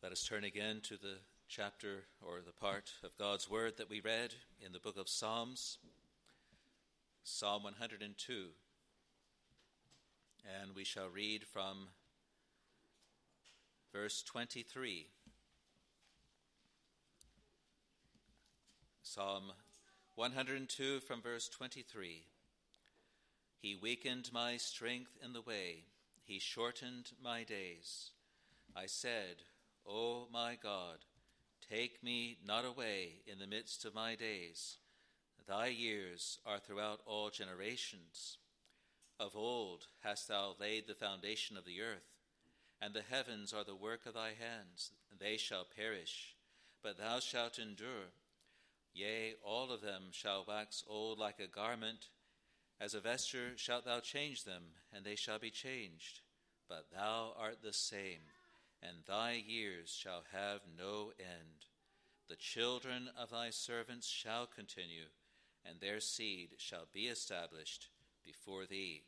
Let us turn again to the chapter or the part of God's Word that we read in the book of Psalms, Psalm 102. And we shall read from verse 23. Psalm 102 from verse 23. He weakened my strength in the way. He shortened my days. I said, O my God, take me not away in the midst of my days. Thy years are throughout all generations. Of old hast thou laid the foundation of the earth, and the heavens are the work of thy hands. They shall perish, but thou shalt endure. Yea, all of them shall wax old like a garment. As a vesture shalt thou change them, and they shall be changed. But thou art the same, and thy years shall have no end. The children of thy servants shall continue, and their seed shall be established before thee.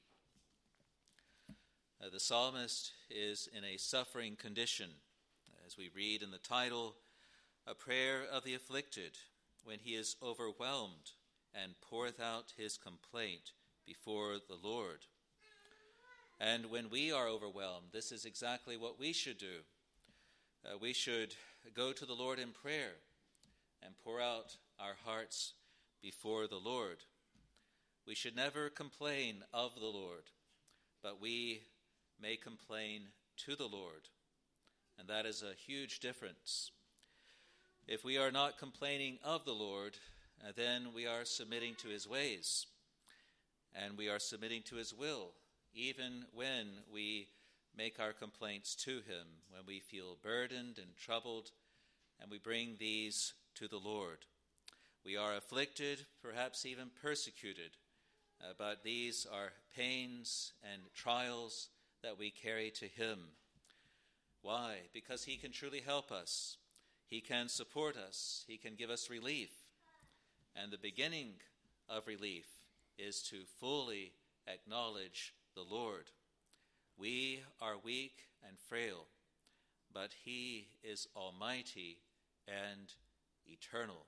The psalmist is in a suffering condition, as we read in the title, A Prayer of the Afflicted, when he is overwhelmed and poureth out his complaint before the Lord. And when we are overwhelmed, this is exactly what we should do. We should go to the Lord in prayer and pour out our hearts before the Lord. We should never complain of the Lord, but we may complain to the Lord. And that is a huge difference. If we are not complaining of the Lord, then we are submitting to his ways, and we are submitting to his will, even when we make our complaints to him, when we feel burdened and troubled, and we bring these to the Lord. We are afflicted, perhaps even persecuted, but these are pains and trials that we carry to him. Why? Because he can truly help us. He can support us. He can give us relief. And the beginning of relief is to fully acknowledge the Lord. We are weak and frail, but he is almighty and eternal.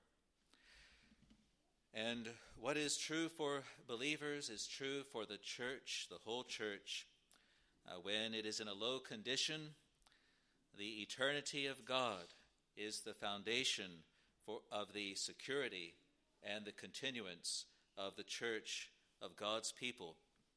And what is true for believers is true for the church, the whole church. When it is in a low condition, the eternity of God is the foundation of the security and the continuance of the church of God's people.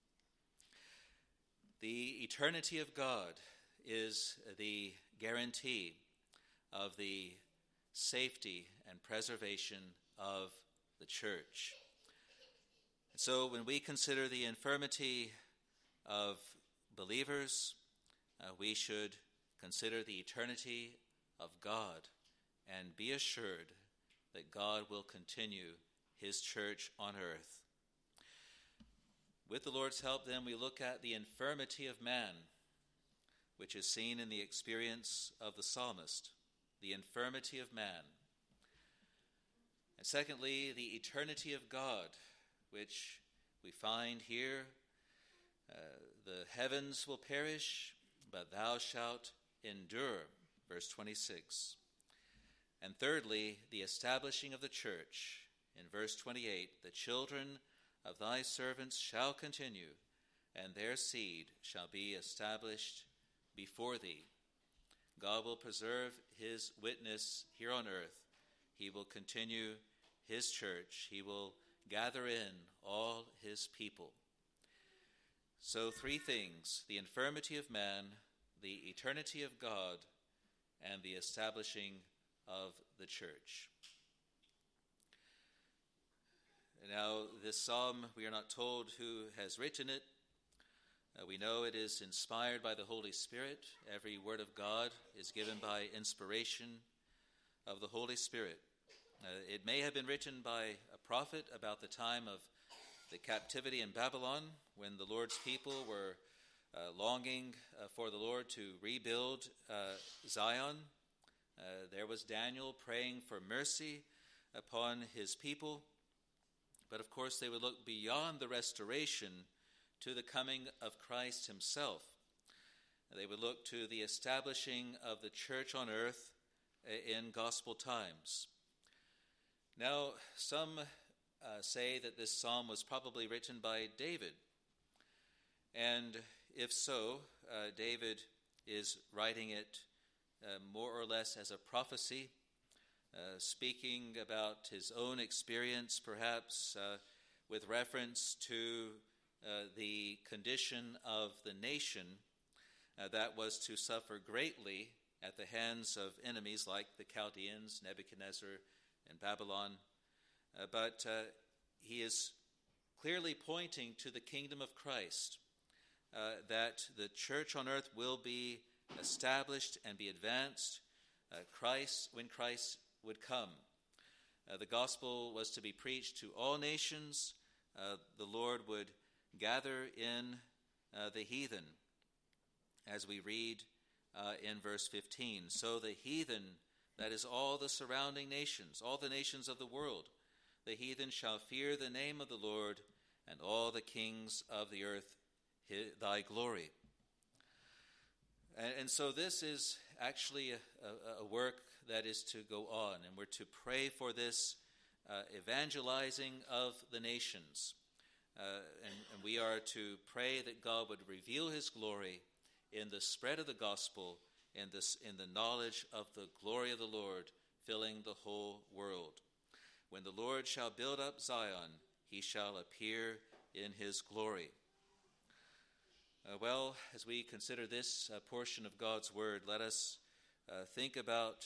The eternity of God is the guarantee of the safety and preservation of the church. So when we consider the infirmity of believers, we should consider the eternity of God and be assured that God will continue his church on earth. With the Lord's help, then, we look at the infirmity of man, which is seen in the experience of the psalmist, the infirmity of man. And secondly, the eternity of God, which we find here. The heavens will perish, but thou shalt endure, verse 26. And thirdly, the establishing of the church, in verse 28, the children of thy servants shall continue, and their seed shall be established before thee. God will preserve his witness here on earth. He will continue his church. He will gather in all his people. So three things: the infirmity of man, the eternity of God, and the establishing of the church. Now, this psalm, we are not told who has written it. We know it is inspired by the Holy Spirit. Every word of God is given by inspiration of the Holy Spirit. It may have been written by a prophet about the time of the captivity in Babylon, when the Lord's people were longing for the Lord to rebuild Zion. There was Daniel praying for mercy upon his people. But of course, they would look beyond the restoration to the coming of Christ himself. They would look to the establishing of the church on earth in gospel times. Now, some say that this psalm was probably written by David. And if so, David is writing it more or less as a prophecy, speaking about his own experience, perhaps with reference to the condition of the nation that was to suffer greatly at the hands of enemies like the Chaldeans, Nebuchadnezzar, and Babylon. But he is clearly pointing to the kingdom of Christ, that the church on earth will be established and be advanced when Christ would come. The gospel was to be preached to all nations. The Lord would gather in the heathen, as we read in verse 15. So the heathen, that is all the surrounding nations, all the nations of the world, the heathen shall fear the name of the Lord, and all the kings of the earth thy glory. And so this is actually a work that is to go on, and we're to pray for this evangelizing of the nations. And we are to pray that God would reveal his glory in the spread of the gospel, in the knowledge of the glory of the Lord filling the whole world. When the Lord shall build up Zion, he shall appear in his glory. Well, as we consider this portion of God's word, let us think about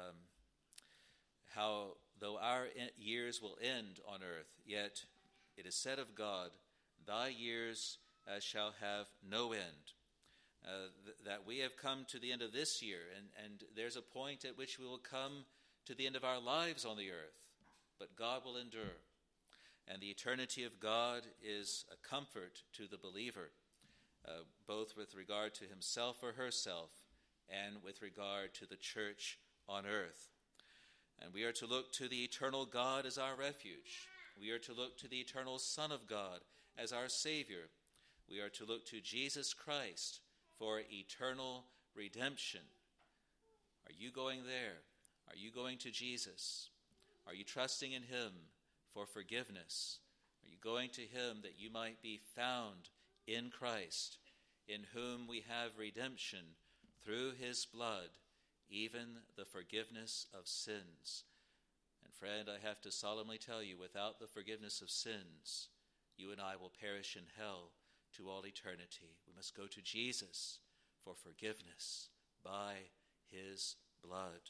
how, though our years will end on earth, yet it is said of God, thy years shall have no end. That we have come to the end of this year, and there's a point at which we will come to the end of our lives on the earth, but God will endure. And the eternity of God is a comfort to the believer, both with regard to himself or herself and with regard to the church on earth. And we are to look to the eternal God as our refuge. We are to look to the eternal Son of God as our Savior. We are to look to Jesus Christ for eternal redemption. Are you going there? Are you going to Jesus? Are you trusting in him for forgiveness? Are you going to him that you might be found in Christ, in whom we have redemption through his blood, even the forgiveness of sins? And friend, I have to solemnly tell you, without the forgiveness of sins, you and I will perish in hell to all eternity. We must go to Jesus for forgiveness by his blood.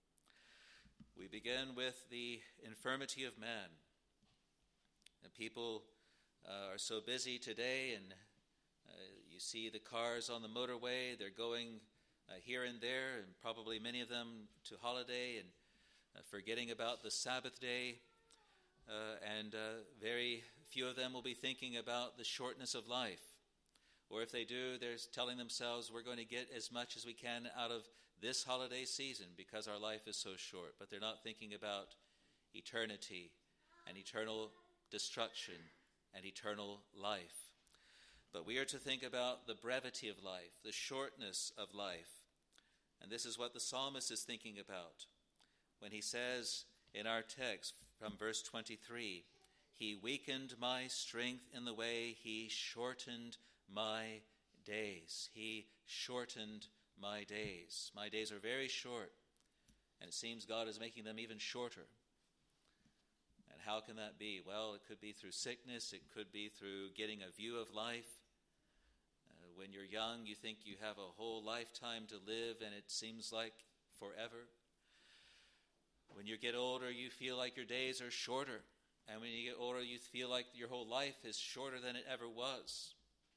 We begin with the infirmity of man. And people are so busy today, and you see the cars on the motorway. They're going here and there, and probably many of them to holiday, and forgetting about the Sabbath day. And very few of them will be thinking about the shortness of life. Or if they do, they're telling themselves, we're going to get as much as we can out of this holiday season because our life is so short. But they're not thinking about eternity and eternal destruction and eternal life. But we are to think about the brevity of life, the shortness of life. And this is what the psalmist is thinking about when he says in our text from verse 23, he weakened my strength in the way, he shortened my days. He shortened my days. My days are very short, and it seems God is making them even shorter. And how can that be? Well, it could be through sickness. It could be through getting a view of life. When you're young, you think you have a whole lifetime to live, and it seems like forever. When you get older, you feel like your days are shorter. And when you get older, you feel like your whole life is shorter than it ever was.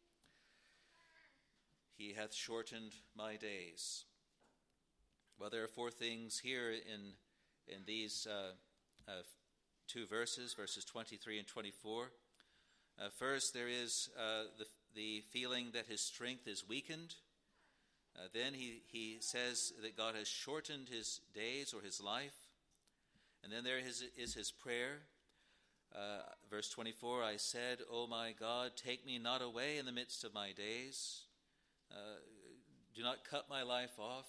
He hath shortened my days. Well, there are four things here in these two verses, verses 23 and 24. First, there is the feeling that his strength is weakened. Then he says that God has shortened his days or his life. And then there is his prayer. Verse 24, I said, O my God, take me not away in the midst of my days. do not cut my life off.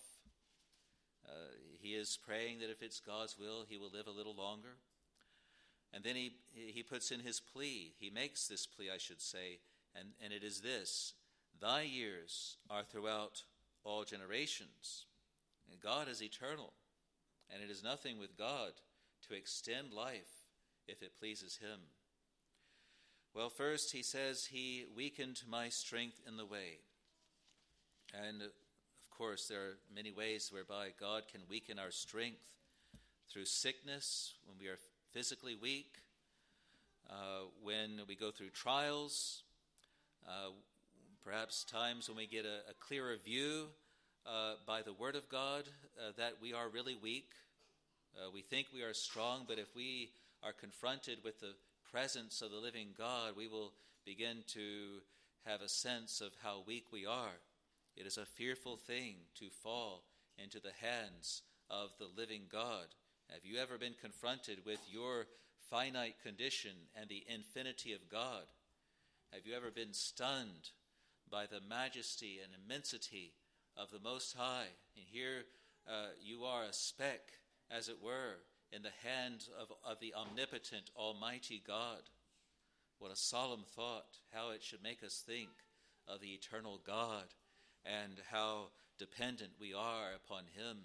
He is praying that if it's God's will, he will live a little longer. And then he puts in his plea. He makes this plea, I should say, and it is this: thy years are throughout all generations. And God is eternal, and it is nothing with God to extend life if it pleases him. Well, first he says he weakened my strength in the way. And of course, there are many ways whereby God can weaken our strength: through sickness, when we are physically weak, when we go through trials, perhaps times when we get a clearer view by the Word of God that we are really weak. We think we are strong, but if we are confronted with the presence of the living God, we will begin to have a sense of how weak we are. It is a fearful thing to fall into the hands of the living God. Have you ever been confronted with your finite condition and the infinity of God? Have you ever been stunned by the majesty and immensity of the Most High? And here you are, a speck, as it were, in the hand of the omnipotent, almighty God. What a solemn thought, how it should make us think of the eternal God and how dependent we are upon him.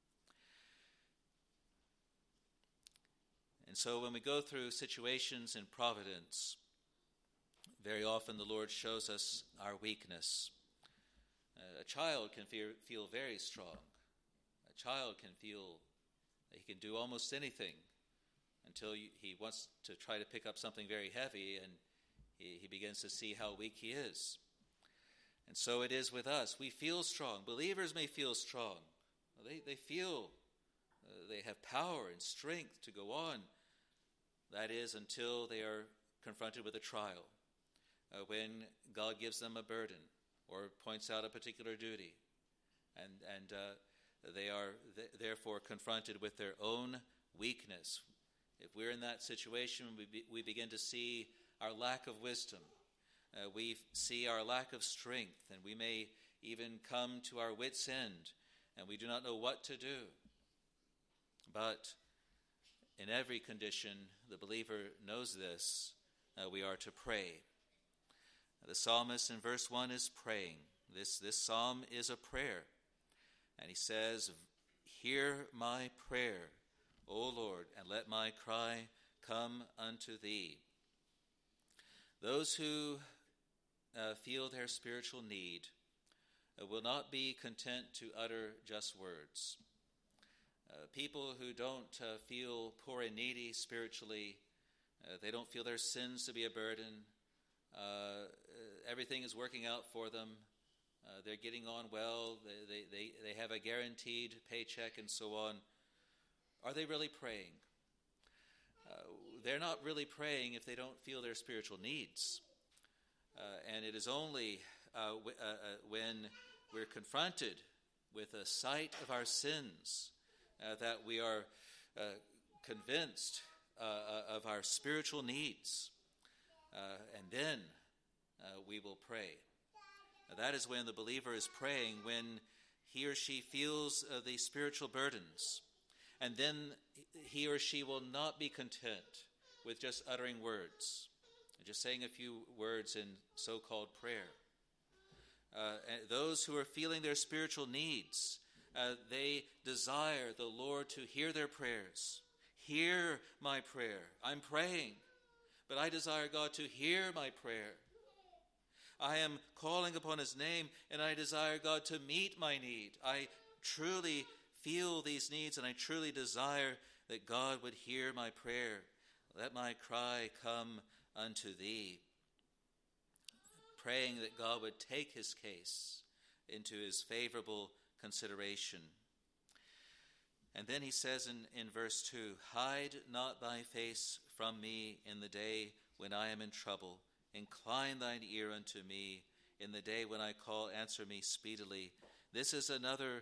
And so when we go through situations in providence, very often the Lord shows us our weakness. A child can feel very strong. A child can feel that he can do almost anything until he wants to try to pick up something very heavy, and he begins to see how weak he is. And so it is with us. We feel strong. Believers may feel strong. They feel they have power and strength to go on. That is, until they are confronted with a trial, when God gives them a burden or points out a particular duty, and they are therefore confronted with their own weakness. If we're in that situation, we begin to see our lack of wisdom. We see our lack of strength, and we may even come to our wits' end, and we do not know what to do. But in every condition, the believer knows this. We are to pray. The psalmist in verse 1 is praying. This psalm is a prayer. And he says, "Hear my prayer, O Lord, and let my cry come unto thee." Those who feel their spiritual need will not be content to utter just words. People who don't feel poor and needy spiritually, they don't feel their sins to be a burden, everything is working out for them, they're getting on well, they have a guaranteed paycheck and so on. Are they really praying? They're not really praying if they don't feel their spiritual needs. And it is only when we're confronted with a sight of our sins that we are convinced of our spiritual needs. And then we will pray. That is when the believer is praying, when he or she feels the spiritual burdens. And then he or she will not be content with just uttering words, just saying a few words in so-called prayer. Those who are feeling their spiritual needs, they desire the Lord to hear their prayers. Hear my prayer. I'm praying, but I desire God to hear my prayer. I am calling upon his name, and I desire God to meet my need. I truly feel these needs, and I truly desire that God would hear my prayer. Let my cry come unto thee. Praying that God would take his case into his favorable consideration. And then he says in verse 2, "Hide not thy face from me in the day when I am in trouble. Incline thine ear unto me in the day when I call, answer me speedily." This is another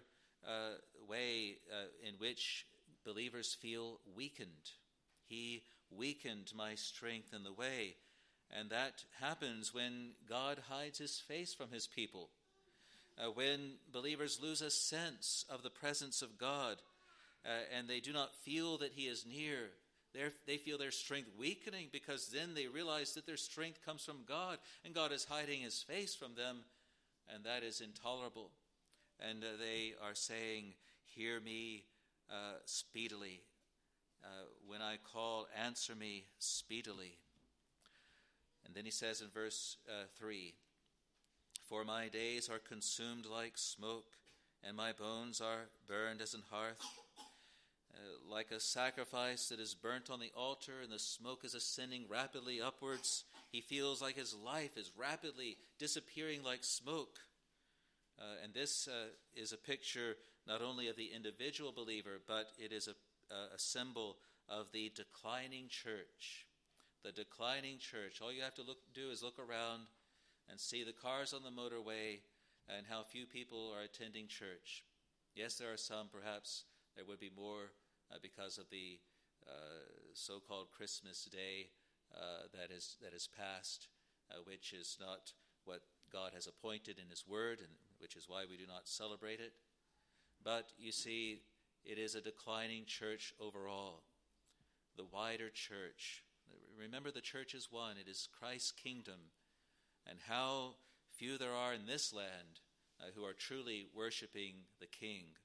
way in which believers feel weakened. He weakened my strength in the way. And that happens when God hides his face from his people. When believers lose a sense of the presence of God and they do not feel that he is near, they feel their strength weakening, because then they realize that their strength comes from God and God is hiding his face from them, and that is intolerable. And they are saying, "Hear me speedily. When I call, answer me speedily." And then he says in verse 3, "For my days are consumed like smoke, and my bones are burned as an hearth. Like a sacrifice that is burnt on the altar, and the smoke is ascending rapidly upwards, he feels like his life is rapidly disappearing like smoke." And this is a picture not only of the individual believer, but it is a symbol of the declining church. The declining church. All you have to do is look around and see the cars on the motorway and how few people are attending church. Yes, there are some, perhaps there would be more because of the so-called Christmas day that is past, which is not what God has appointed in his word, and which is why we do not celebrate it. But you see, it is a declining church overall. The wider church. Remember, the church is one. It is Christ's kingdom. And how few there are in this land who are truly worshiping the King.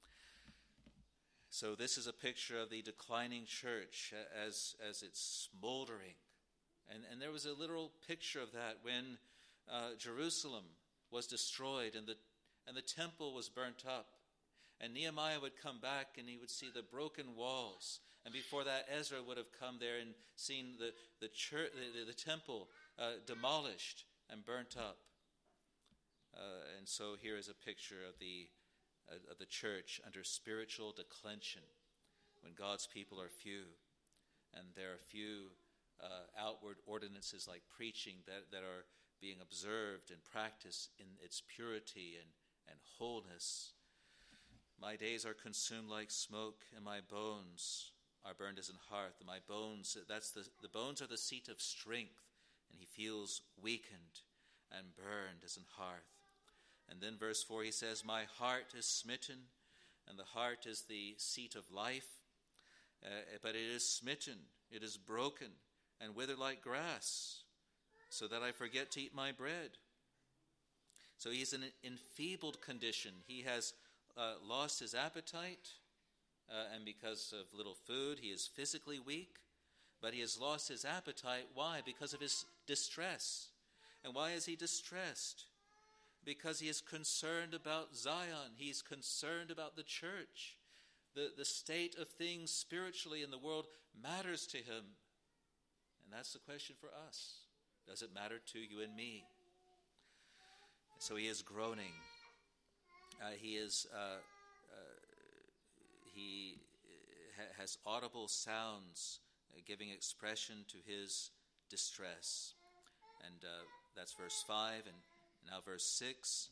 So this is a picture of the declining church as it's smoldering. And there was a literal picture of that when Jerusalem was destroyed and the temple was burnt up. And Nehemiah would come back and he would see the broken walls. And before that, Ezra would have come there and seen the church, the temple demolished and burnt up. And so here is a picture of the church under spiritual declension, when God's people are few, and there are few outward ordinances like preaching that are being observed and practiced in its purity and wholeness. "My days are consumed like smoke, and my bones are burned as an hearth." And my bones, the bones are the seat of strength, and he feels weakened and burned as an hearth. And then verse 4, he says, "My heart is smitten," and the heart is the seat of life, but it is smitten, it is broken, and withered like grass, so that I forget to eat my bread. So he's in an enfeebled condition. He has lost his appetite, and because of little food, he is physically weak, but he has lost his appetite. Why? Because of his distress. And why is he distressed? Because he is concerned about Zion. He's concerned about the church. The state of things spiritually in the world matters to him. And that's the question for us. Does it matter to you and me? So he is groaning. He has audible sounds giving expression to his distress. And that's verse 5, and now verse 6.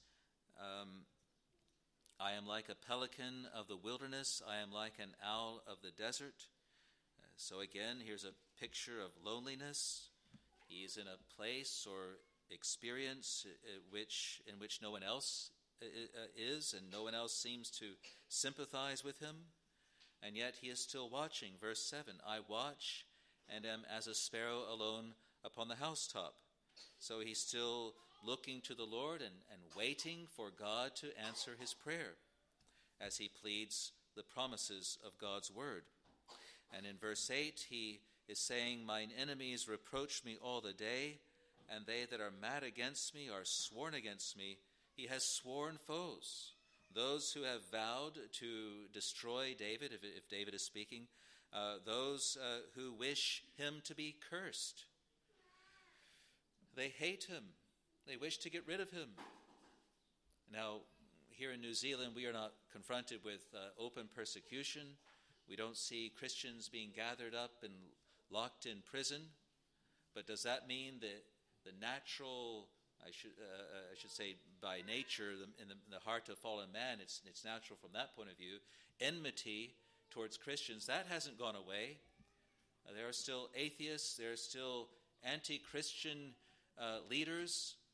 "I am like a pelican of the wilderness. I am like an owl of the desert." So again, here's a picture of loneliness. He is in a place or experience in which no one else is, and no one else seems to sympathize with him. And yet he is still watching. Verse 7, "I watch and am as a sparrow alone upon the housetop." So he's still looking to the Lord and waiting for God to answer his prayer as he pleads the promises of God's word. And in verse 8, he is saying, "Mine enemies reproach me all the day, and they that are mad against me are sworn against me." He has sworn foes, those who have vowed to destroy David, if David is speaking, those who wish him to be cursed. They hate him. They wish to get rid of him. Now, here in New Zealand, we are not confronted with open persecution. We don't see Christians being gathered up and locked in prison. But does that mean that the natural, I should say by nature, in the heart of fallen man, it's natural from that point of view, enmity towards Christians, that hasn't gone away. There are still atheists, there are still anti-Christian leaders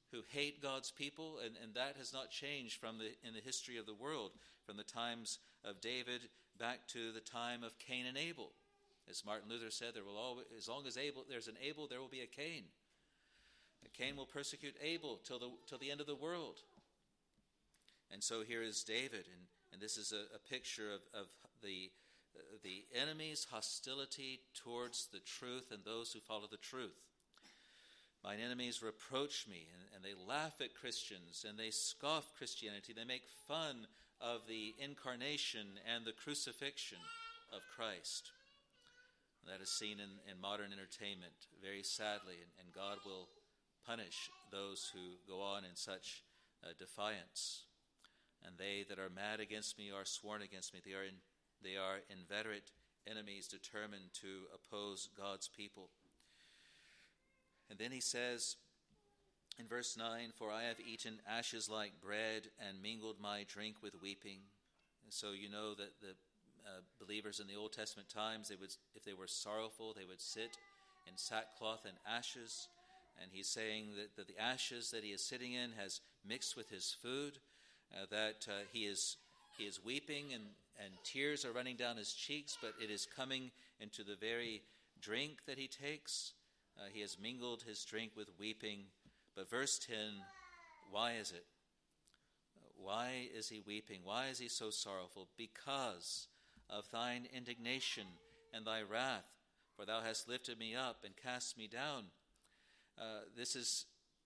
who hate God's people, and that has not changed in the history of the world, from the times of David back to the time of Cain and Abel. As Martin Luther said, there will always, as long as there's an Abel, there will be a Cain. Cain will persecute Abel till the end of the world. And so here is David, and this is a picture of the enemy's hostility towards the truth and those who follow the truth. Mine enemies reproach me, and they laugh at Christians, and they scoff Christianity. They make fun of the incarnation and the crucifixion of Christ. That is seen in modern entertainment, very sadly, and God will punish those who go on in such defiance. And they that are mad against me are sworn against me. They are inveterate enemies determined to oppose God's people. And then he says in verse 9, "For I have eaten ashes like bread and mingled my drink with weeping." And so you know that the believers in the Old Testament times, they would, if they were sorrowful, they would sit in sackcloth and ashes. And he's saying that the ashes that he is sitting in has mixed with his food, that he is weeping and tears are running down his cheeks, but it is coming into the very drink that he takes. He has mingled his drink with weeping. But verse 10, why is it? Why is he weeping? Why is he so sorrowful? Because of thine indignation and thy wrath, for thou hast lifted me up and cast me down. This is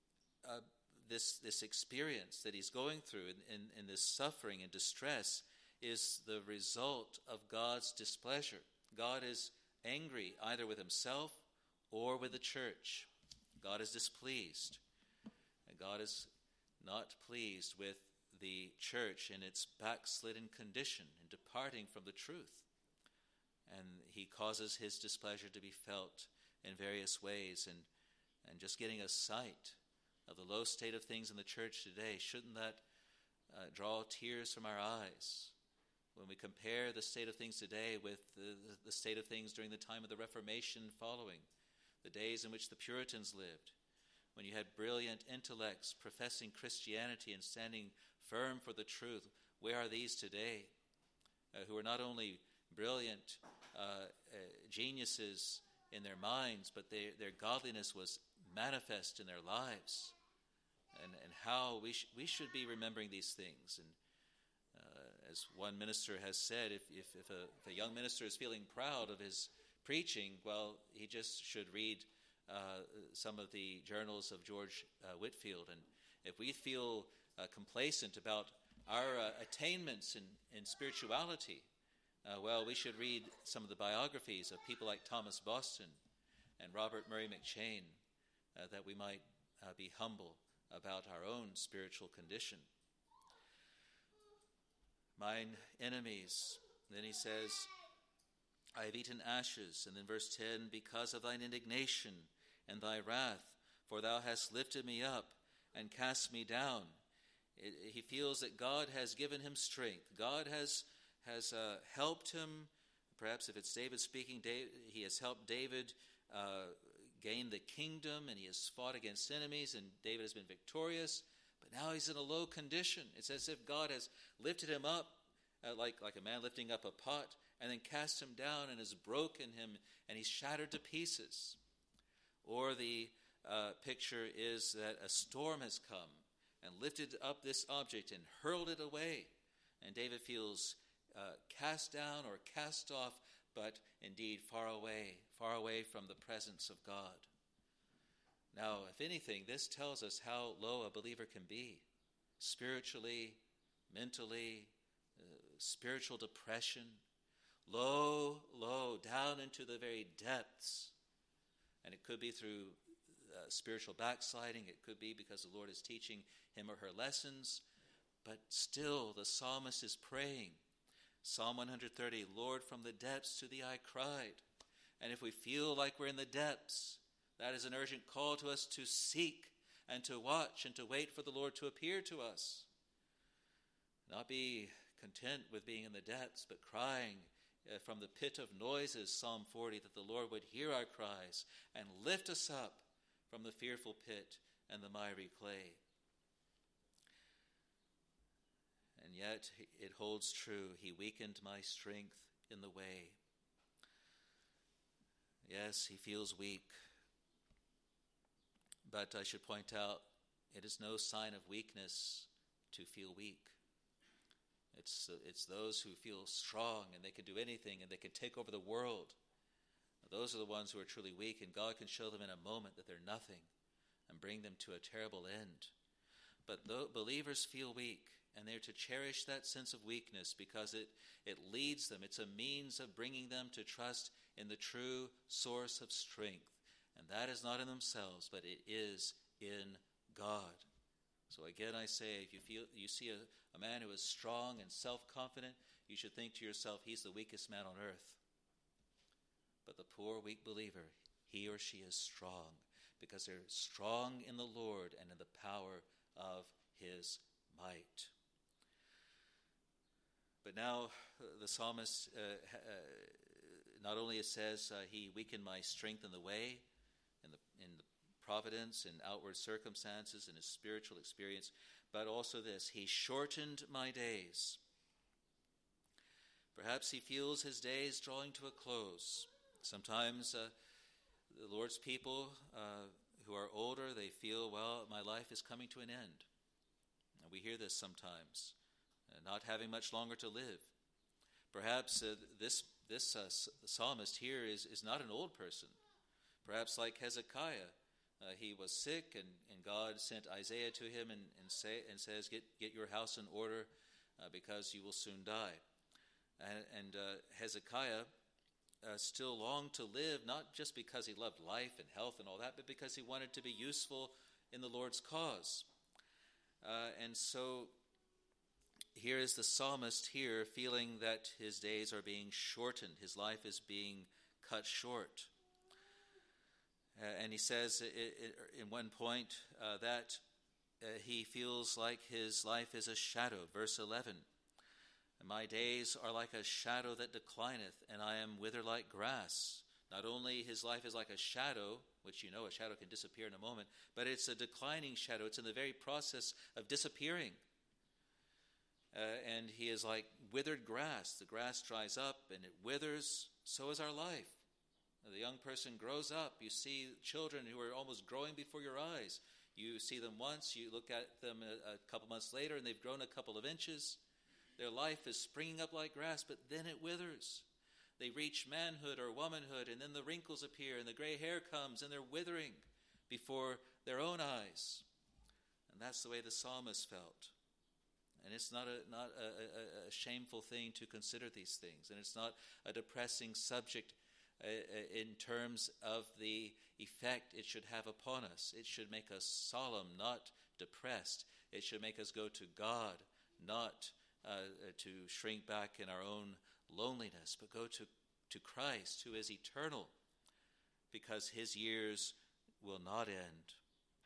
this experience that he's going through in this suffering and distress is the result of God's displeasure. God is angry either with himself or with the church. God is displeased. And God is not pleased with the church in its backslidden condition and departing from the truth. And he causes his displeasure to be felt in various ways. And just getting a sight of the low state of things in the church today, shouldn't that draw tears from our eyes? When we compare the state of things today with the state of things during the time of the Reformation following, the days in which the Puritans lived, when you had brilliant intellects professing Christianity and standing firm for the truth, where are these today? Who are not only brilliant geniuses in their minds, but their godliness was manifest in their lives. And how we should be remembering these things. And as one minister has said, if a young minister is feeling proud of his preaching, well, he just should read some of the journals of George Whitefield. And if we feel complacent about our attainments in spirituality, well, we should read some of the biographies of people like Thomas Boston and Robert Murray McCheyne, that we might be humble about our own spiritual condition. Mine enemies, then he says, I have eaten ashes. And then verse 10, because of thine indignation and thy wrath, for thou hast lifted me up and cast me down. He feels that God has given him strength. God has helped him. Perhaps if it's David speaking, he has helped David gain the kingdom, and he has fought against enemies, and David has been victorious. But now he's in a low condition. It's as if God has lifted him up like a man lifting up a pot, and then cast him down and has broken him, and he's shattered to pieces. Or the picture is that a storm has come and lifted up this object and hurled it away. And David feels cast down or cast off, but indeed far away from the presence of God. Now, if anything, this tells us how low a believer can be, spiritually, mentally, spiritual depression, low, down into the very depths. And it could be through spiritual backsliding. It could be because the Lord is teaching him or her lessons. But still, the psalmist is praying. Psalm 130, Lord, from the depths to thee I cried. And if we feel like we're in the depths, that is an urgent call to us to seek and to watch and to wait for the Lord to appear to us. Not be content with being in the depths, but crying from the pit of noises, Psalm 40, that the Lord would hear our cries and lift us up from the fearful pit and the miry clay. And yet it holds true. He weakened my strength in the way. Yes, he feels weak. But I should point out, it is no sign of weakness to feel weak. It's those who feel strong and they can do anything and they can take over the world. Those are the ones who are truly weak, and God can show them in a moment that they're nothing and bring them to a terrible end. But believers feel weak, and they're to cherish that sense of weakness because it leads them. It's a means of bringing them to trust in the true source of strength. And that is not in themselves, but it is in God. So again I say, if you see a man who is strong and self-confident, you should think to yourself, he's the weakest man on earth. But the poor, weak believer, he or she is strong because they're strong in the Lord and in the power of his might. But now the psalmist not only says, he weakened my strength in the way, in the providence and outward circumstances and his spiritual experience, but also this, he shortened my days. Perhaps he feels his days drawing to a close. Sometimes the Lord's people who are older, they feel, well, my life is coming to an end. And we hear this sometimes, not having much longer to live. Perhaps this psalmist here is not an old person. Perhaps like Hezekiah, he was sick, and God sent Isaiah to him and says, get your house in order because you will soon die. And Hezekiah still longed to live, not just because he loved life and health and all that, but because he wanted to be useful in the Lord's cause. And so here is the psalmist here feeling that his days are being shortened, his life is being cut short. And he says in one point that he feels like his life is a shadow. Verse 11, my days are like a shadow that declineth, and I am withered like grass. Not only his life is like a shadow, which a shadow can disappear in a moment, but it's a declining shadow. It's in the very process of disappearing. And he is like withered grass. The grass dries up and it withers. So is our life. The young person grows up. You see children who are almost growing before your eyes. You see them once, you look at them a couple months later, and they've grown a couple of inches. Their life is springing up like grass, but then it withers. They reach manhood or womanhood, and then the wrinkles appear, and the gray hair comes, and they're withering before their own eyes. And that's the way the psalmist felt. And it's not a shameful thing to consider these things, and it's not a depressing subject in terms of the effect it should have upon us. It should make us solemn, not depressed. It should make us go to God, not to shrink back in our own loneliness, but go to Christ, who is eternal, because his years will not end.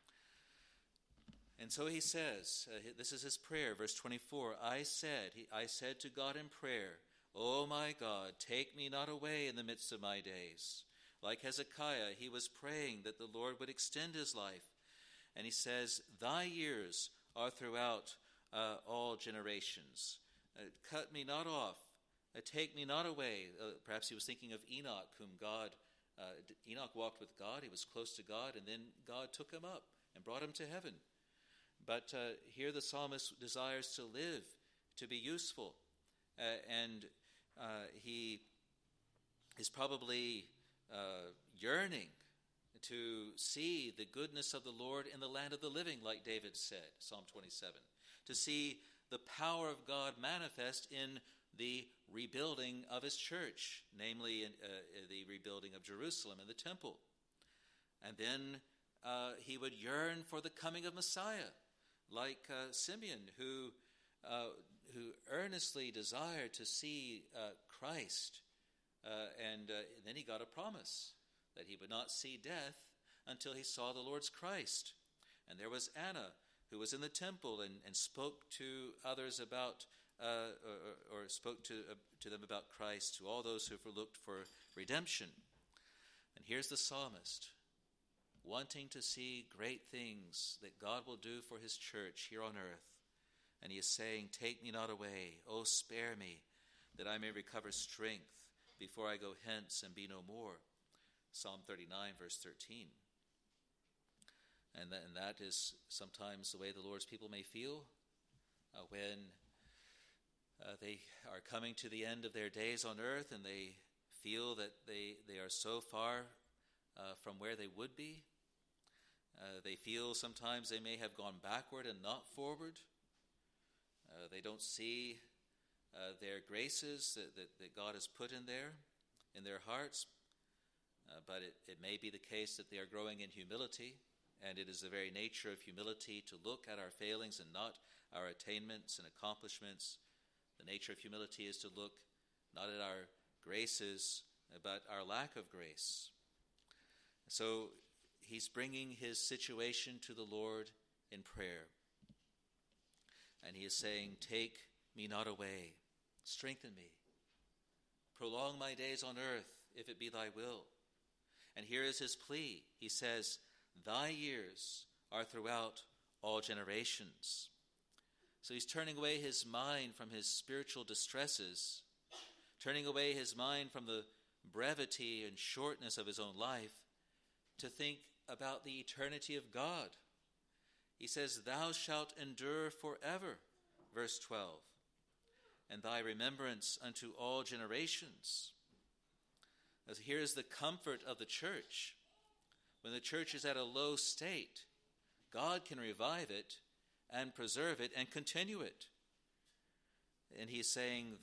And so he says, this is his prayer, verse 24, I said to God in prayer, O my God, take me not away in the midst of my days. Like Hezekiah, he was praying that the Lord would extend his life. And he says, thy years are throughout all generations. Cut me not off. Take me not away. Perhaps he was thinking of Enoch, whom Enoch walked with God. He was close to God, and then God took him up and brought him to heaven. But here the psalmist desires to live, to be useful. And he is probably yearning to see the goodness of the Lord in the land of the living, like David said, Psalm 27. To see the power of God manifest in the rebuilding of his church, namely the rebuilding of Jerusalem and the temple. And then he would yearn for the coming of Messiah, like Simeon, who earnestly desired to see Christ. And then he got a promise that he would not see death until he saw the Lord's Christ. And there was Anna, who was in the temple and spoke to others about, or spoke to them about Christ, to all those who looked for redemption. And here's the psalmist, wanting to see great things that God will do for his church here on earth. And he is saying, "Take me not away, O spare me, that I may recover strength before I go hence and be no more." Psalm 39, verse 13. And that is sometimes the way the Lord's people may feel when they are coming to the end of their days on earth and they feel that they are so far from where they would be. They feel sometimes they may have gone backward and not forward. They don't see their graces that God has put in their hearts. But it may be the case that they are growing in humility, and it is the very nature of humility to look at our failings and not our attainments and accomplishments. The nature of humility is to look not at our graces, but our lack of grace. So he's bringing his situation to the Lord in prayer. And he is saying, "Take me not away. Strengthen me. Prolong my days on earth, if it be thy will." And here is his plea. He says, "Thy years are throughout all generations." So he's turning away his mind from his spiritual distresses, turning away his mind from the brevity and shortness of his own life to think about the eternity of God. He says, "Thou shalt endure forever," verse 12, "and thy remembrance unto all generations." As here is the comfort of the church. When the church is at a low state, God can revive it and preserve it and continue it. And he's saying,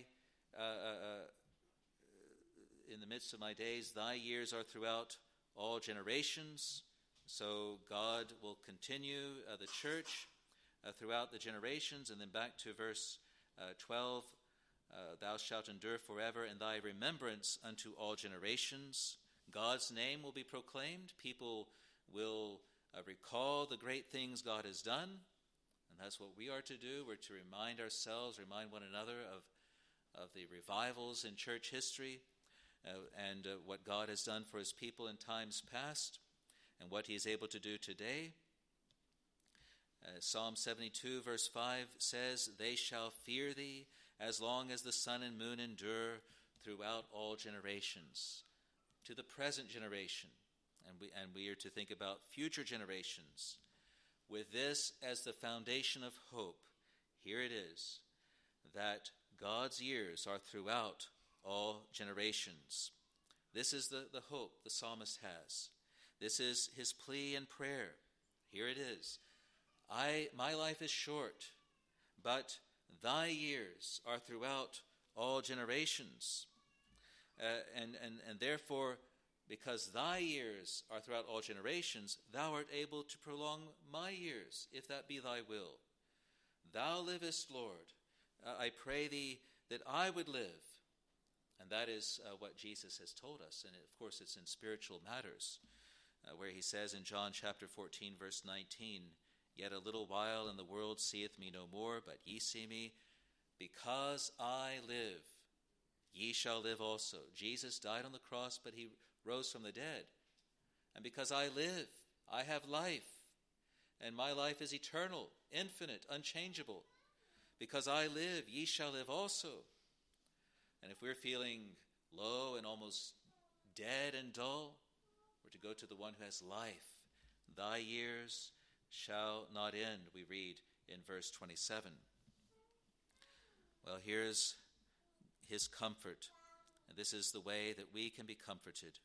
in the midst of my days, thy years are throughout all generations. So God will continue the church throughout the generations. And then back to verse 12, "Thou shalt endure forever, and thy remembrance unto all generations." God's name will be proclaimed. People will recall the great things God has done. And that's what we are to do. We're to remind ourselves, remind one another of the revivals in church history and what God has done for his people in times past and what he is able to do today. Psalm 72 verse 5 says, "They shall fear thee as long as the sun and moon endure throughout all generations." To the present generation, and we are to think about future generations. With this as the foundation of hope, here it is, that God's years are throughout all generations. This is the hope the psalmist has. This is his plea and prayer. Here it is. My life is short, but thy years are throughout all generations. And therefore, because thy years are throughout all generations, thou art able to prolong my years, if that be thy will. Thou livest, Lord. I pray thee that I would live. And that is what Jesus has told us. And of course, it's in spiritual matters, where he says in John chapter 14, verse 19, "Yet a little while, and the world seeth me no more, but ye see me. Because I live, ye shall live also." Jesus died on the cross, but he rose from the dead. And because I live, I have life. And my life is eternal, infinite, unchangeable. Because I live, ye shall live also. And if we're feeling low and almost dead and dull, we're to go to the one who has life. Thy years shall not end, we read in verse 27. Well, here's his comfort. And this is the way that we can be comforted.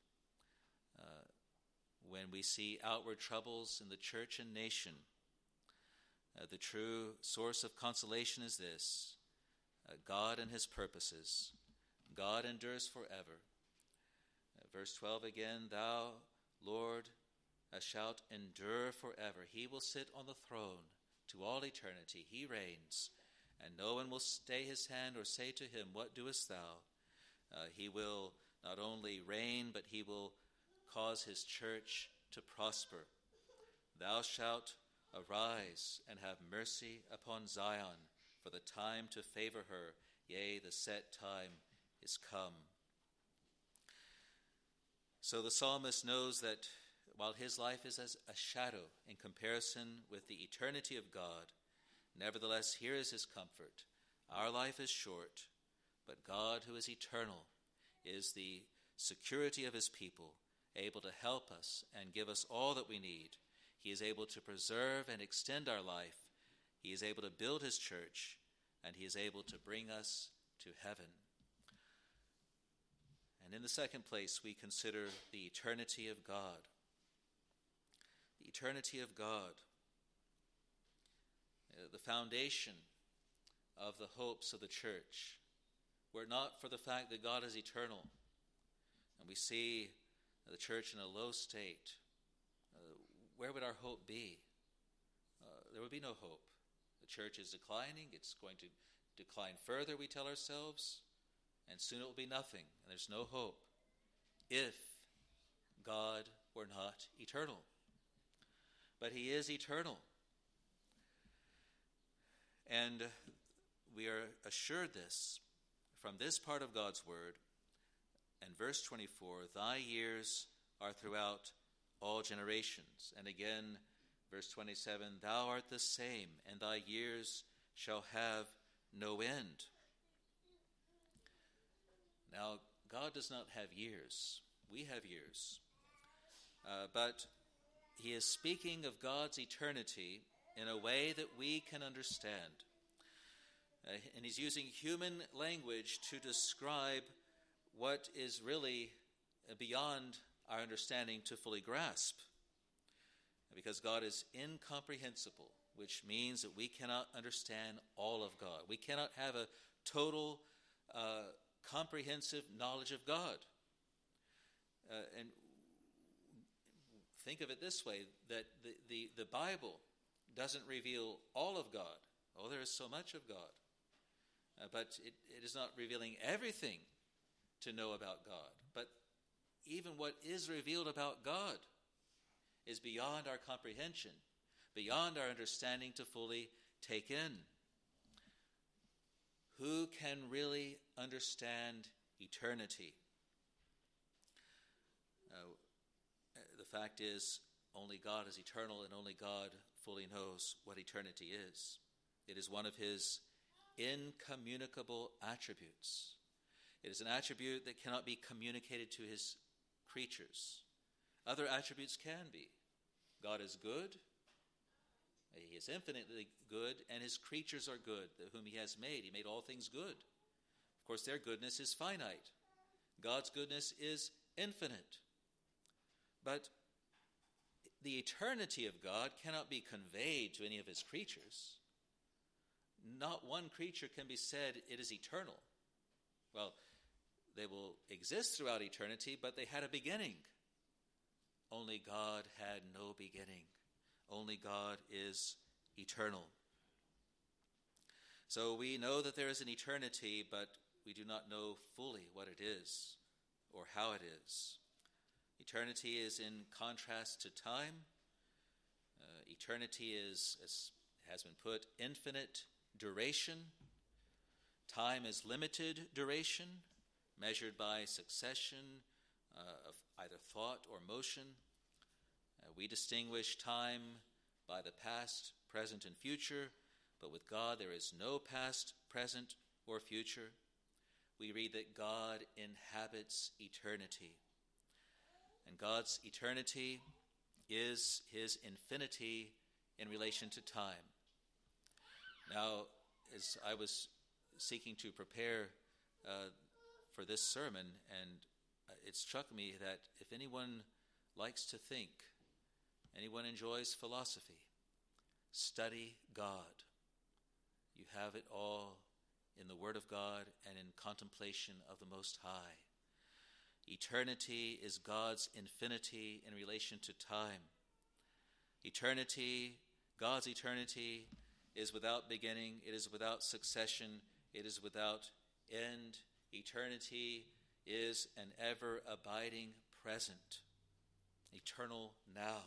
When we see outward troubles in the church and nation, the true source of consolation is this: God and his purposes. God endures forever. Verse 12 again, "Thou, Lord, shalt endure forever." He will sit on the throne to all eternity. He reigns, and no one will stay his hand or say to him, "What doest thou?" He will not only reign, but he will cause his church to prosper. "Thou shalt arise and have mercy upon Zion, for the time to favor her, yea, the set time is come." So the psalmist knows that while his life is as a shadow in comparison with the eternity of God, nevertheless, here is his comfort. Our life is short, but God, who is eternal, is the security of his people, able to help us and give us all that we need. He is able to preserve and extend our life. He is able to build his church, and he is able to bring us to heaven. And in the second place, we consider the eternity of God. The eternity of God, the foundation of the hopes of the church, were it not for the fact that God is eternal, and we see the church in a low state, where would our hope be? There would be no hope. The church is declining. It's going to decline further, we tell ourselves, and soon it will be nothing, and there's no hope if God were not eternal. But he is eternal. And we are assured this from this part of God's word. And verse 24, thy years are throughout all generations. And again, verse 27, thou art the same, and thy years shall have no end. Now, God does not have years. We have years. But he is speaking of God's eternity in a way that we can understand. And he's using human language to describe what is really beyond our understanding to fully grasp. Because God is incomprehensible, which means that we cannot understand all of God. We cannot have a total comprehensive knowledge of God. And think of it this way, that the Bible doesn't reveal all of God. Oh, there is so much of God. But it is not revealing everything to know about God. But even what is revealed about God is beyond our comprehension, beyond our understanding to fully take in. Who can really understand eternity? The fact is, only God is eternal, and only God fully knows what eternity is. It is one of his incommunicable attributes. It is an attribute that cannot be communicated to his creatures. Other attributes can be. God is good. He is infinitely good, and his creatures are good, whom he has made. He made all things good. Of course, their goodness is finite. God's goodness is infinite. But the eternity of God cannot be conveyed to any of his creatures. Not one creature can be said it is eternal. Well, they will exist throughout eternity, but they had a beginning. Only God had no beginning. Only God is eternal. So we know that there is an eternity, but we do not know fully what it is or how it is. Eternity is in contrast to time. Eternity is, as has been put, infinite duration. Time is limited duration, measured by succession of either thought or motion. We distinguish time by the past, present, and future, but with God there is no past, present, or future. We read that God inhabits eternity. And God's eternity is his infinity in relation to time. Now, as I was seeking to prepare for this sermon, and it struck me that if anyone likes to think, anyone enjoys philosophy, study God. You have it all in the Word of God and in contemplation of the Most High. Eternity is God's infinity in relation to time. Eternity, God's eternity, is without beginning, it is without succession, it is without end. Eternity is an ever-abiding present, eternal now.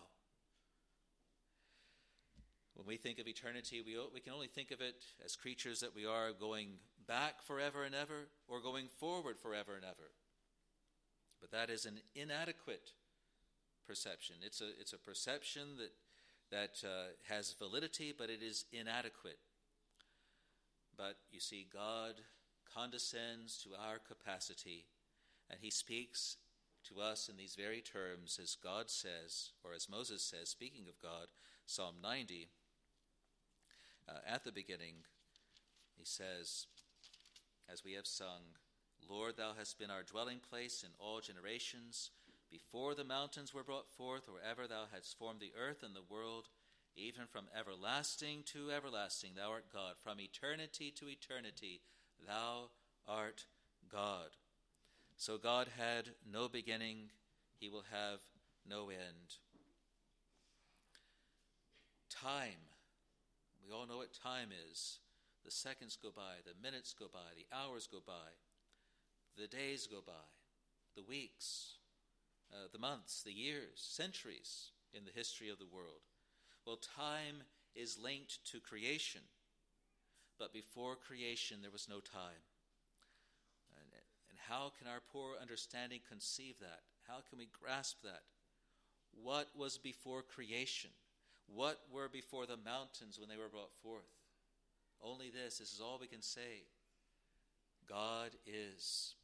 When we think of eternity, we can only think of it as creatures that we are, going back forever and ever or going forward forever and ever. But that is an inadequate perception. It's a perception that has validity, but it is inadequate. But you see, God condescends to our capacity, and he speaks to us in these very terms, as God says, or as Moses says, speaking of God, Psalm 90, at the beginning, he says, as we have sung, Lord, thou hast been our dwelling place in all generations. Before the mountains were brought forth, or ever thou hadst formed the earth and the world, even from everlasting to everlasting, thou art God. From eternity to eternity, thou art God. So God had no beginning, he will have no end. Time. We all know what time is. The seconds go by, the minutes go by, the hours go by, the days go by, the weeks, the months, the years, centuries in the history of the world. Well, time is linked to creation, but before creation there was no time. And how can our poor understanding conceive that? How can we grasp that? What was before creation? What were before the mountains when they were brought forth? Only this is all we can say. God is.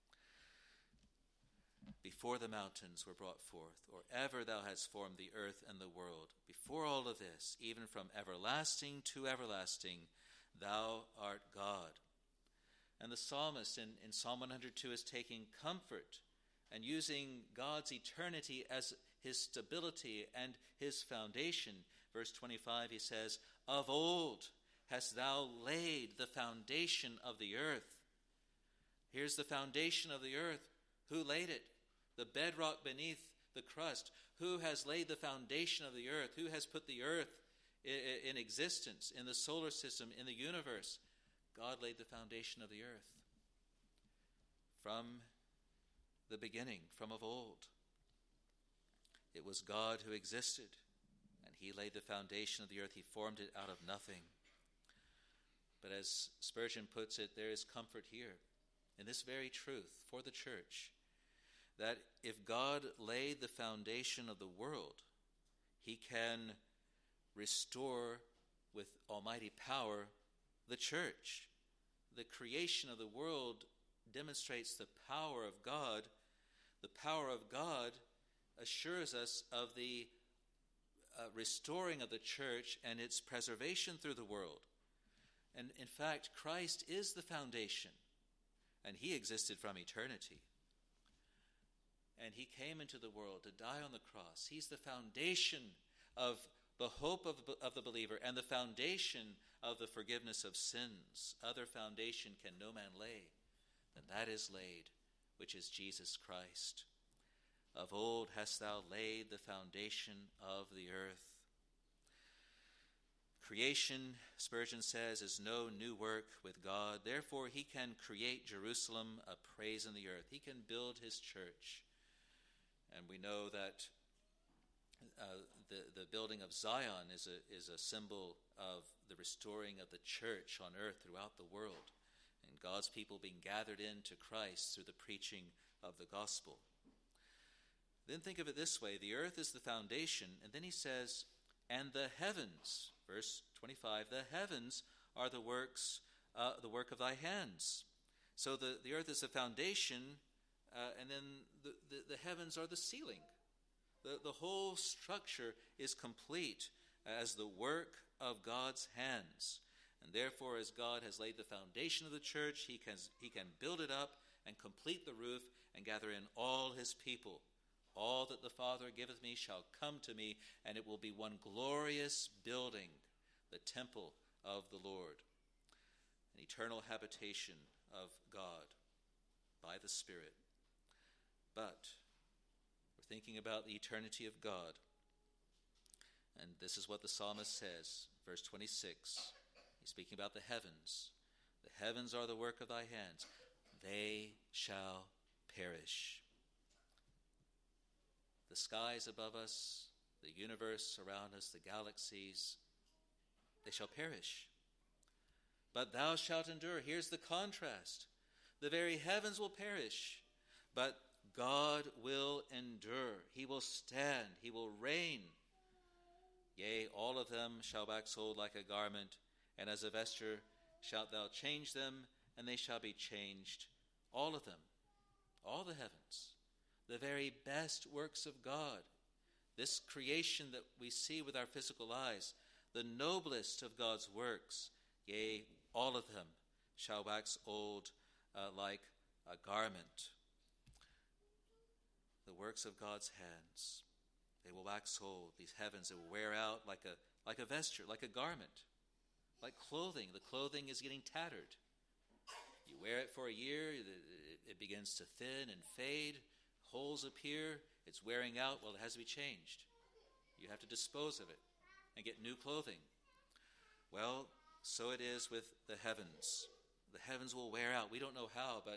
Before the mountains were brought forth, or ever thou hadst formed the earth and the world, before all of this, even from everlasting to everlasting, thou art God. And the psalmist in Psalm 102 is taking comfort and using God's eternity as his stability and his foundation. Verse 25, he says, of old hast thou laid the foundation of the earth. Here's the foundation of the earth. Who laid it? The bedrock beneath the crust. Who has laid the foundation of the earth? Who has put the earth in existence, in the solar system, in the universe? God laid the foundation of the earth from the beginning, from of old. It was God who existed, and he laid the foundation of the earth. He formed it out of nothing. But as Spurgeon puts it, there is comfort here in this very truth for the church, that if God laid the foundation of the world, he can restore with almighty power the church. The creation of the world demonstrates the power of God. The power of God assures us of the restoring of the church and its preservation through the world. And in fact, Christ is the foundation, and he existed from eternity. And he came into the world to die on the cross. He's the foundation of the hope of the believer and the foundation of the forgiveness of sins. Other foundation can no man lay than that is laid, which is Jesus Christ. Of old hast thou laid the foundation of the earth. Creation, Spurgeon says, is no new work with God. Therefore, he can create Jerusalem a praise in the earth. He can build his church. And we know that the building of Zion is a symbol of the restoring of the church on earth throughout the world, and God's people being gathered into Christ through the preaching of the gospel. Then think of it this way: the earth is the foundation, and then he says, and the heavens, verse 25, the heavens are the work of thy hands. So the earth is the foundation, and then the heavens are the ceiling. The whole structure is complete as the work of God's hands. And therefore, as God has laid the foundation of the church, he can build it up and complete the roof and gather in all his people. All that the Father giveth me shall come to me, and it will be one glorious building, the temple of the Lord, an eternal habitation of God by the Spirit. But we're thinking about the eternity of God, and this is what the psalmist says, verse 26. He's speaking about the heavens. The heavens are the work of thy hands. They shall perish. The skies above us, the universe around us, the galaxies, they shall perish. But thou shalt endure. Here's the contrast. The very heavens will perish, but God will endure. He will stand. He will reign. Yea, all of them shall wax old like a garment, and as a vesture shalt thou change them, and they shall be changed. All of them, all the heavens, the very best works of God, this creation that we see with our physical eyes, the noblest of God's works, yea, all of them shall wax old like a garment. The works of God's hands, they will wax old. These heavens, they will wear out like a vesture, like a garment, like clothing. The clothing is getting tattered. You wear it for a year, it begins to thin and fade. Holes appear. It's wearing out. Well, it has to be changed. You have to dispose of it and get new clothing. Well, so it is with the heavens. The heavens will wear out. We don't know how, but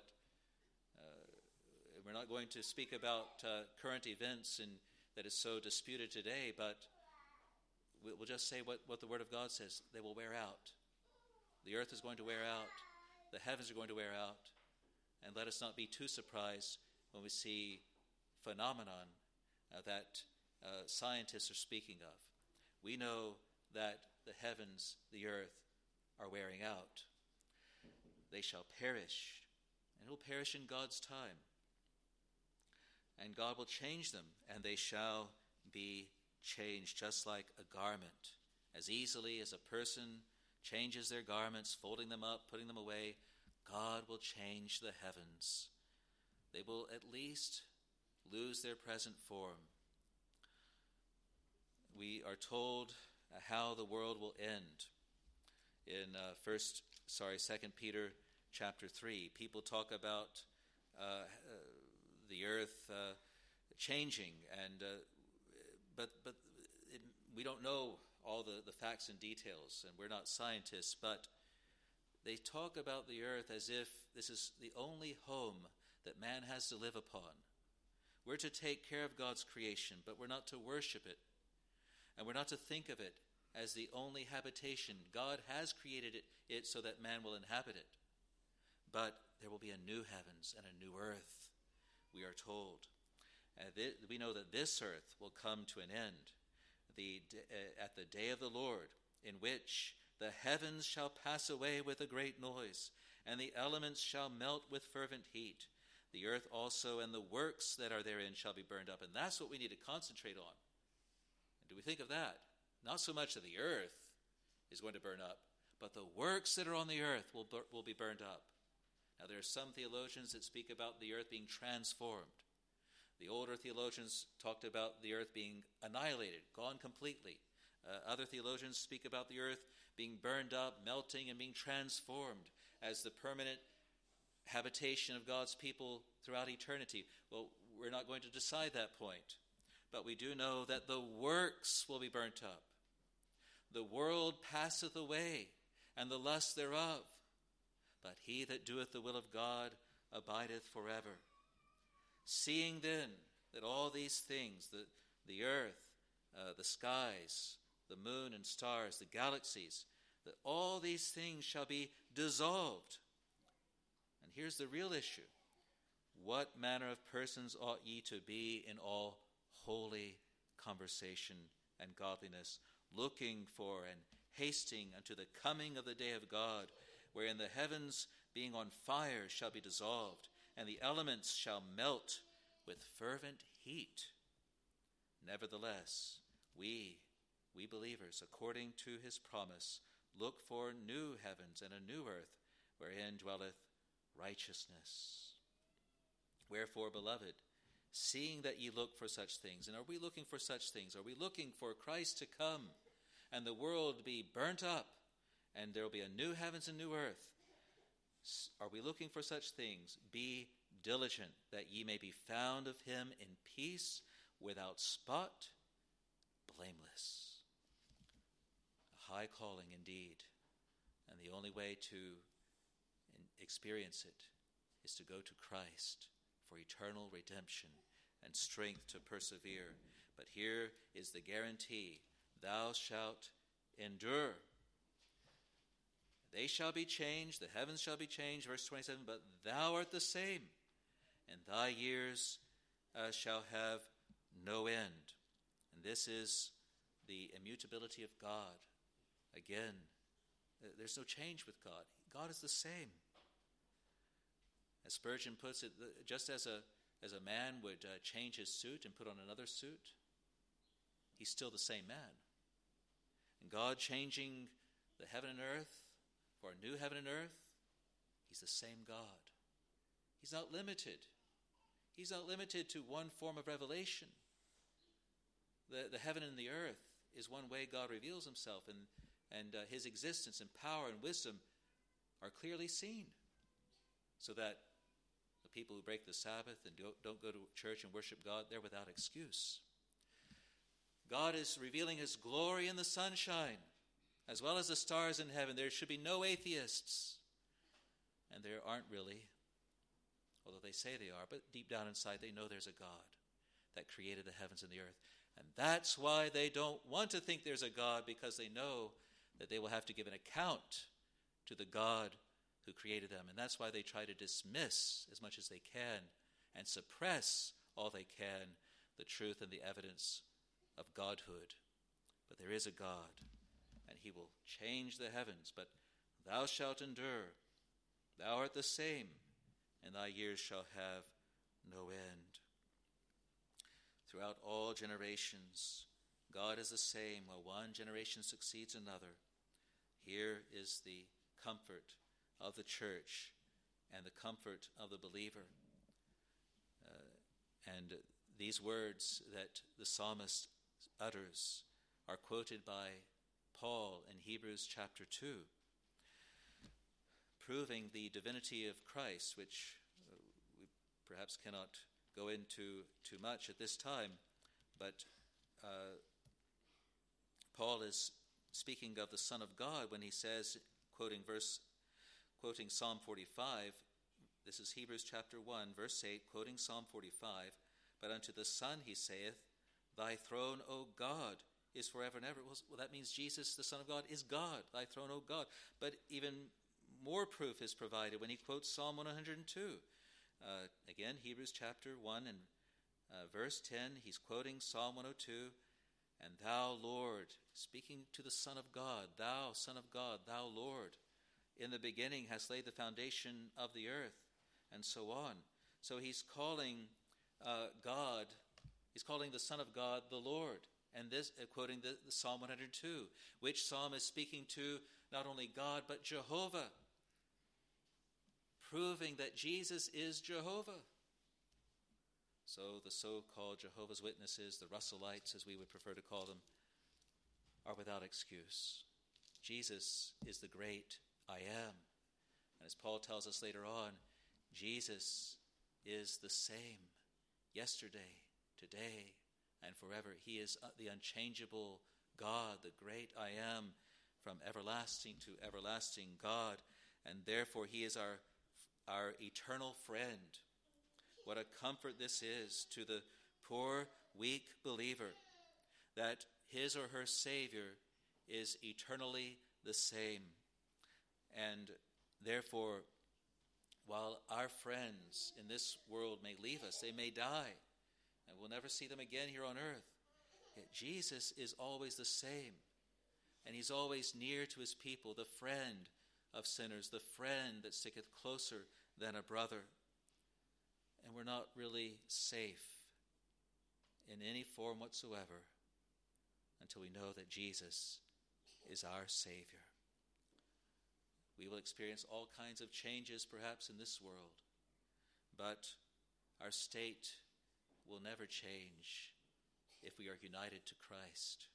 we're not going to speak about current events and that is so disputed today, but we'll just say what the Word of God says. They will wear out. The earth is going to wear out. The heavens are going to wear out. And let us not be too surprised when we see phenomenon that scientists are speaking of. We know that the heavens, the earth, are wearing out. They shall perish, and it will perish in God's time. And God will change them, and they shall be changed, just like a garment. As easily as a person changes their garments, folding them up, putting them away, God will change the heavens. They will at least lose their present form. We are told how the world will end. In 2 Peter chapter 3, people talk about the earth changing, and but we don't know all the facts and details, and we're not scientists, but they talk about the earth as if this is the only home that man has to live upon. We're to take care of God's creation, but we're not to worship it, and we're not to think of it as the only habitation. God has created it so that man will inhabit it, but there will be a new heavens and a new earth, we are told. We know that this earth will come to an end at the day of the Lord, in which the heavens shall pass away with a great noise, and the elements shall melt with fervent heat. The earth also and the works that are therein shall be burned up. And that's what we need to concentrate on. And do we think of that? Not so much that the earth is going to burn up, but the works that are on the earth will be burned up. Now, there are some theologians that speak about the earth being transformed. The older theologians talked about the earth being annihilated, gone completely. Other theologians speak about the earth being burned up, melting, and being transformed as the permanent habitation of God's people throughout eternity. Well, we're not going to decide that point, but we do know that the works will be burnt up. The world passeth away, and the lust thereof, but he that doeth the will of God abideth forever. Seeing then that all these things, the earth, the skies, the moon and stars, the galaxies, that all these things shall be dissolved. And here's the real issue. What manner of persons ought ye to be in all holy conversation and godliness, looking for and hasting unto the coming of the day of God, wherein the heavens being on fire shall be dissolved, and the elements shall melt with fervent heat. Nevertheless, we believers, according to his promise, look for new heavens and a new earth, wherein dwelleth righteousness. Wherefore, beloved, seeing that ye look for such things, and are we looking for such things? Are we looking for Christ to come and the world be burnt up, and there will be a new heavens and new earth? Are we looking for such things? Be diligent that ye may be found of him in peace, without spot, blameless. A high calling indeed, and the only way to experience it is to go to Christ for eternal redemption and strength to persevere. But here is the guarantee: thou shalt endure. They shall be changed, the heavens shall be changed, verse 27, but thou art the same, and thy years shall have no end. And this is the immutability of God. Again, there's no change with God. God is the same. As Spurgeon puts it, just as a man would change his suit and put on another suit, he's still the same man. And God changing the heaven and earth for a new heaven and earth, he's the same God. He's not limited. He's not limited to one form of revelation. The heaven and the earth is one way God reveals himself, and his existence and power and wisdom are clearly seen, so that the people who break the Sabbath and don't go to church and worship God, they're without excuse. God is revealing his glory in the sunshine, as well as the stars in heaven. There should be no atheists, and there aren't really, although they say they are, but deep down inside they know there's a God that created the heavens and the earth. And that's why they don't want to think there's a God, because they know that they will have to give an account to the God who created them. And that's why they try to dismiss as much as they can and suppress all they can the truth and the evidence of Godhood. But there is a God, and he will change the heavens. But thou shalt endure. Thou art the same, and thy years shall have no end. Throughout all generations, God is the same, while one generation succeeds another. Here is the comfort of the church and the comfort of the believer. And these words that the psalmist utters are quoted by Paul in Hebrews chapter 2, proving the divinity of Christ, which we perhaps cannot go into too much at this time, but Paul is speaking of the Son of God when he says, quoting Psalm 45, this is Hebrews chapter 1, verse 8, quoting Psalm 45, but unto the Son he saith, thy throne, O God, is forever and ever. Well, that means Jesus, the Son of God, is God. Thy throne, O God. But even more proof is provided when he quotes Psalm 102. Again, Hebrews chapter 1 and verse 10, he's quoting Psalm 102, and thou, Lord, speaking to the Son of God, thou, Son of God, thou, Lord, in the beginning hast laid the foundation of the earth, and so on. So he's calling God, he's calling the Son of God the Lord, and this quoting the Psalm 102, which psalm is speaking to not only God but Jehovah, proving that Jesus is Jehovah. So the so-called Jehovah's Witnesses, the Russellites as we would prefer to call them, are without excuse. Jesus is the great I am. And as Paul tells us later on, Jesus is the same yesterday, today, and forever. He is the unchangeable God, the great I am, from everlasting to everlasting God, and therefore he is our eternal friend. What a comfort this is to the poor, weak believer, that his or her Savior is eternally the same. And therefore, while our friends in this world may leave us, they may die, and we'll never see them again here on earth, yet Jesus is always the same. And he's always near to his people, the friend of sinners, the friend that sticketh closer than a brother. And we're not really safe in any form whatsoever until we know that Jesus is our Savior. We will experience all kinds of changes perhaps in this world, but our state will never change if we are united to Christ.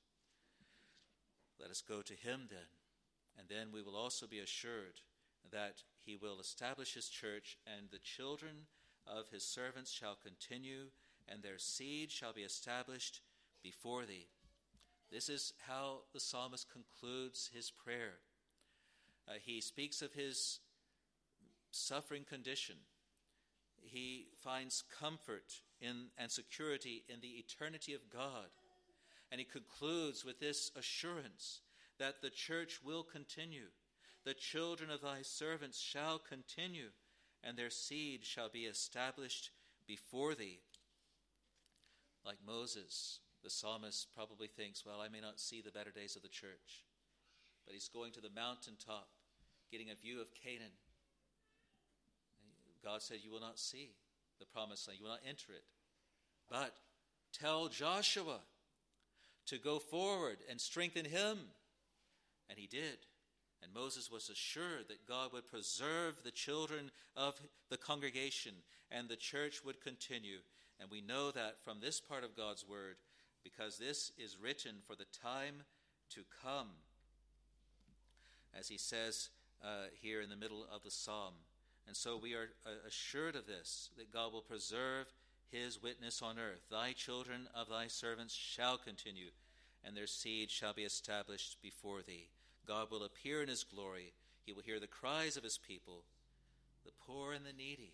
Let us go to him then, and then we will also be assured that he will establish his church, and the children of his servants shall continue, and their seed shall be established before thee. This is how the psalmist concludes his prayer. He speaks of his suffering condition. He finds comfort and security in the eternity of God. And he concludes with this assurance that the church will continue. The children of thy servants shall continue, and their seed shall be established before thee. Like Moses, the psalmist probably thinks, well, I may not see the better days of the church, but he's going to the mountaintop, getting a view of Canaan. God said, you will not see the promised land, you will not enter it. But tell Joshua to go forward and strengthen him. And he did. And Moses was assured that God would preserve the children of the congregation and the church would continue. And we know that from this part of God's word, because this is written for the time to come. As he says here in the middle of the psalm. And so we are assured of this, that God will preserve his witness on earth. Thy children of thy servants shall continue, and their seed shall be established before thee. God will appear in his glory. He will hear the cries of his people, the poor and the needy.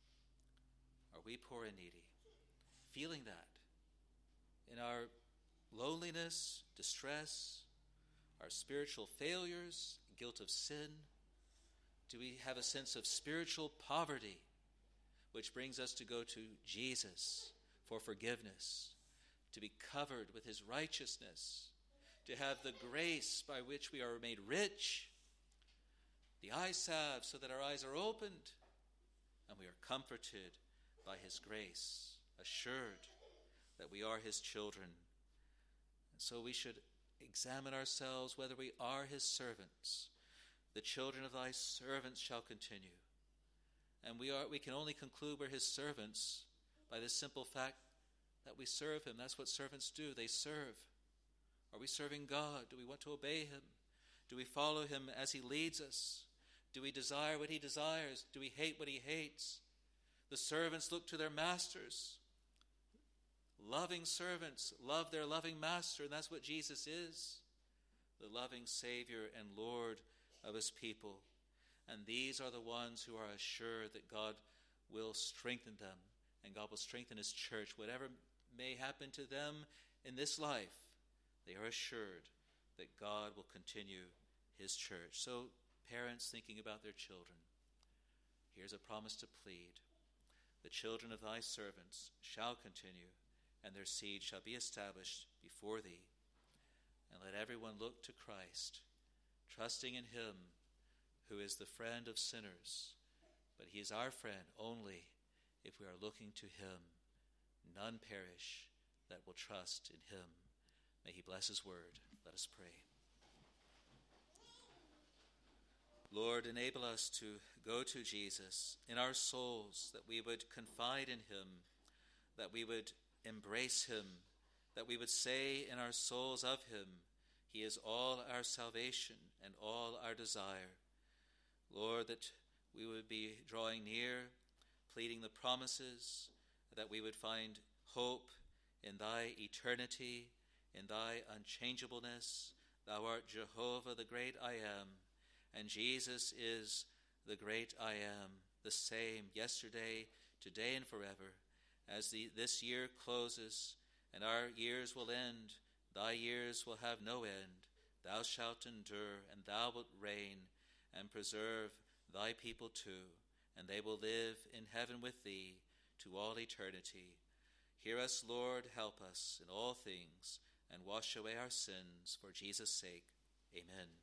Are we poor and needy? Feeling that in our loneliness, distress, our spiritual failures, guilt of sin? Do we have a sense of spiritual poverty, which brings us to go to Jesus for forgiveness, to be covered with his righteousness, to have the grace by which we are made rich, the eye salve so that our eyes are opened, and we are comforted by his grace, assured that we are his children. And so we should examine ourselves whether we are his servants. The children of thy servants shall continue. And we can only conclude we're his servants by the simple fact that we serve him. That's what servants do. They serve. Are we serving God? Do we want to obey him? Do we follow him as he leads us? Do we desire what he desires? Do we hate what he hates? The servants look to their masters. Loving servants love their loving master, and that's what Jesus is, the loving Savior and Lord of his people. And these are the ones who are assured that God will strengthen them, and God will strengthen his church. Whatever may happen to them in this life, they are assured that God will continue his church. So, parents thinking about their children, here's a promise to plead. The children of thy servants shall continue, and their seed shall be established before thee. And let everyone look to Christ, trusting in him who is the friend of sinners. But he is our friend only if we are looking to him. None perish that will trust in him. May he bless his word. Let us pray. Lord, enable us to go to Jesus in our souls, that we would confide in him, that we would embrace him, that we would say in our souls of him, he is all our salvation and all our desire. Lord, that we would be drawing near, pleading the promises, that we would find hope in thy eternity, in thy unchangeableness. Thou art Jehovah, the great I am, and Jesus is the great I am, the same yesterday, today, and forever. As this year closes and our years will end, thy years will have no end. Thou shalt endure, and thou wilt reign and preserve thy people too, and they will live in heaven with thee to all eternity. Hear us, Lord, help us in all things, and wash away our sins for Jesus' sake. Amen.